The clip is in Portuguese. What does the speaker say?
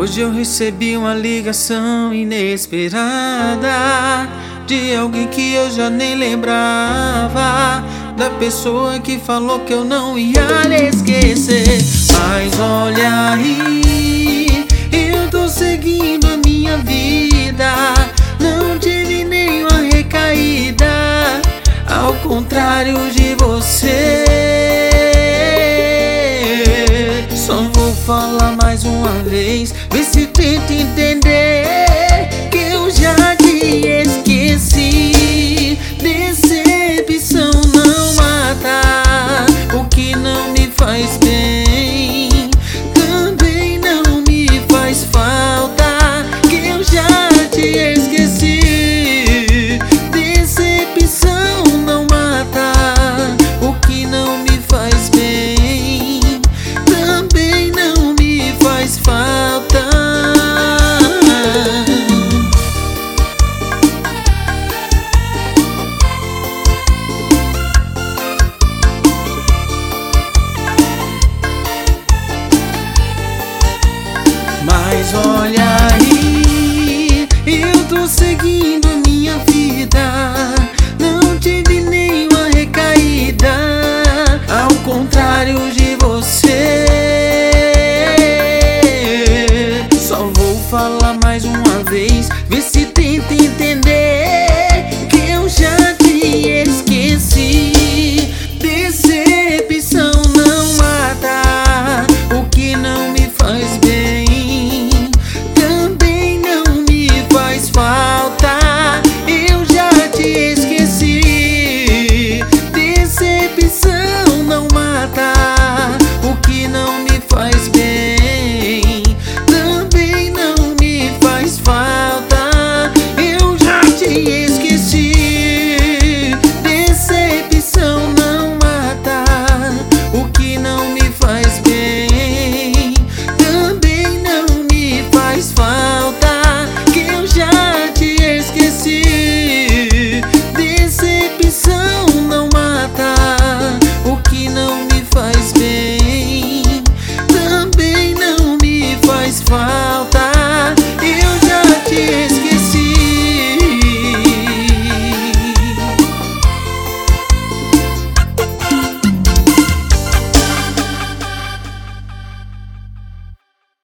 Hoje eu recebi uma ligação inesperada de alguém que eu já nem lembrava, da pessoa que falou que eu não ia esquecer. Mas olha aí, eu tô seguindo a minha vida, não tive nenhuma recaída, ao contrário de você. Só vou falar mais uma vez, vê se tenta entender.